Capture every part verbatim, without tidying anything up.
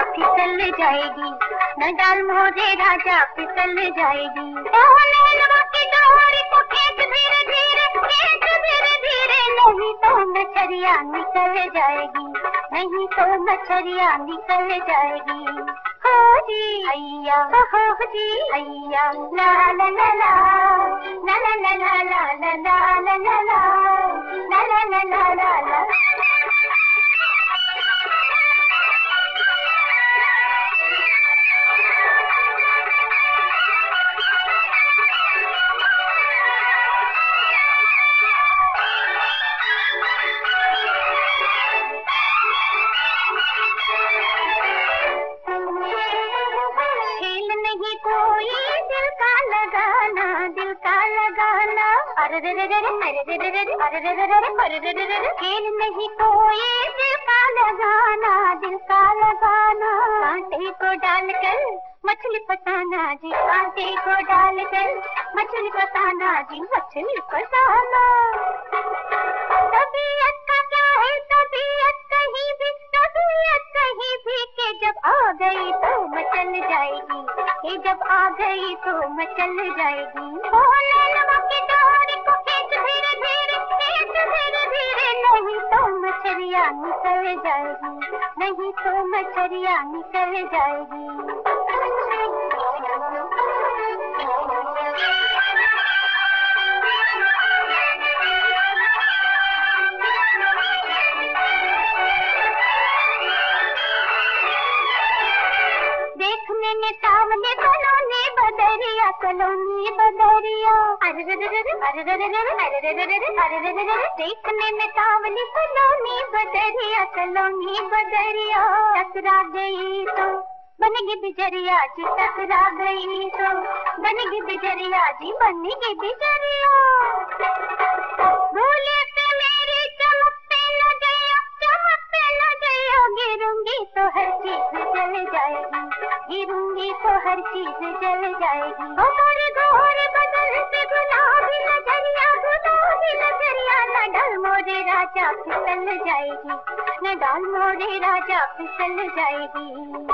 फिसल जाएगी, न डाल मोरे राजा फिसल जाएगी। ओ नैनवा की डोरी को खींच धीरे धीरे, खींच धीरे धीरे, नहीं तो मछरिया निकल जाएगी, नहीं तो मछरिया निकल जाएगी। हो जी अय्या, हो जी अय्या, ला ला ला ला, ला ला ला ला ला ला ला ला ला ला, ला ला ला ला ला ला। अरे रे रे रे अरे रे रे रे अरे रे रे रे अरे रे रे रे, खेल नहीं कोई दिल का लगाना, दिल का लगाना। कांटे को डालकर मछली फसाना जी, कांटे को डालकर मछली फसाना जी, मछली फसाना। तबीयत का क्या है तबीयत कहीं भी, तबीयत कहीं भी, के जब आ गई तो मचल जाएगी, के जब आ गई तो मचल जाएगी। ओ नैनवा की डोरी को खींच धीरे धीरे, खींच धीरे धीरे, नहीं तो मछरिया निकल जाएगी, नहीं तो मछरिया निकल जाएगी। देखने में सावले कलोनी बदरिया, कलोनी बदरिया, अरे रे रे रे अरे रे रे अरे रे रे अरे रे रे, देखने में सावली कलोनी बदरिया, कलोनी बदरिया। टकरा गई तो बनेगी बिजरिया जी, टकरा गई तो बनेगी बिजरिया जी, बनेगी बिजरिया। भूले से मेरी चमक पे न गया, चमक पे न गया, गिरूंगी तो हर चीज जल जाएगी, गिरूंगी तो हर चीज जल जाएगी। गोरे गोरे बदन से गुलाबी नजरिया, गुलाबी नजरिया, न डाल मोरे राजा फिसल जाएगी, न डाल मोरे राजा फिसल जाएगी।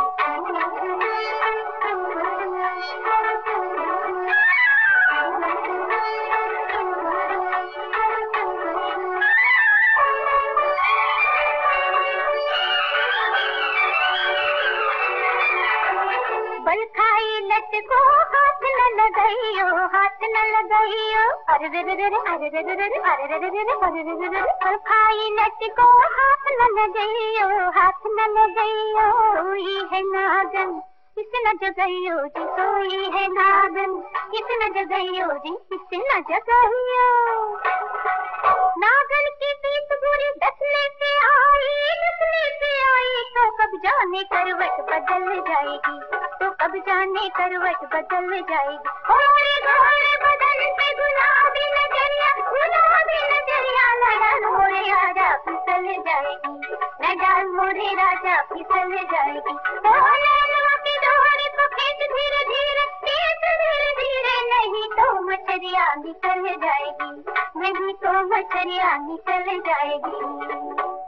बल खाई लट को हाथ न लगाइयो, हाथ न लगाइयो, अरे रे रे रे अरे रे रे रे अरे रे रे रे अरे रे रे रे। बल खाई लट को हाथ न लगाइयो, हाथ न लगाइयो, सोई है नागन इसे न जगाइयो जी, सोई है नागन इसे न जगाइयो जी, इसे न जगाइयो। नागन की पीठ बुरी डसने से आई, डसने से आई, तो कब जाने करवट बदल जाएगी, तो कब जाने करवट बदल जाएगी। गोरे गोरे बदन पे गुलाबी नजरिया, गुलाबी नजरिया, न डाल मोरे राजा फिसल जाएगी, न डाल मोरे राजा फिसल जाएगी। ओ नैनवा की डोरी को खींच धीरे धीरे, खींच धीरे धीरे, नहीं तो मछरिया निकल जाएगी, नहीं तो मछरिया निकल जाएगी।